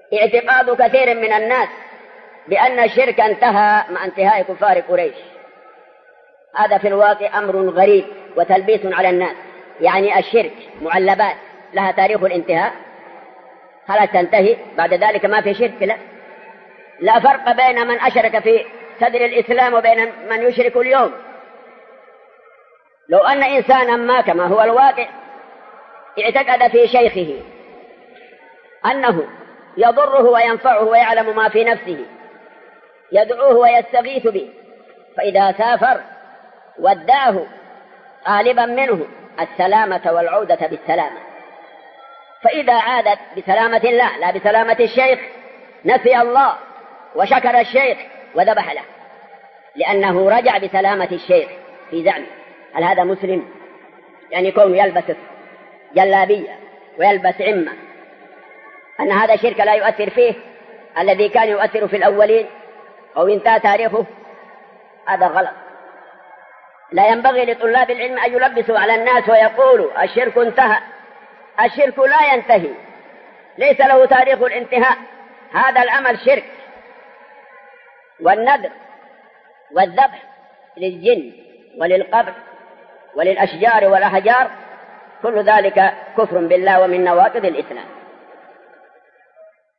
اعتقاد كثير من الناس بأن الشرك انتهى مع انتهاء كفار قريش. هذا في الواقع أمر غريب وتلبيس على الناس. يعني الشرك معلبات لها تاريخ الانتهاء، هل تنتهي بعد ذلك ما في شرك؟ لا فرق بين من أشرك في صدر الإسلام وبين من يشرك اليوم. لو أن إنسانا ما كما هو الواقع اعتقد في شيخه أنه يضره وينفعه ويعلم ما في نفسه، يدعوه ويستغيث به، فإذا سافر وداه طالبا منه السلامة والعودة بالسلامة، فإذا عادت بسلامة الله لا بسلامة الشيخ نسي الله وشكر الشيخ وذبح له، لأنه رجع بسلامة الشيخ في زعمه. هل هذا مسلم؟ يعني كونه يلبس جلابية ويلبس عمة، أن هذا شرك لا يؤثر فيه الذي كان يؤثر في الأولين أو انتهى تاريخه؟ هذا غلط. لا ينبغي لطلاب العلم أن يلبسوا على الناس ويقولوا الشرك انتهى. الشرك لا ينتهي، ليس له تاريخ الانتهاء. هذا العمل شرك، والنذر والذبح للجن وللقبر وللأشجار والأحجار كل ذلك كفر بالله ومن نواقض الإسلام.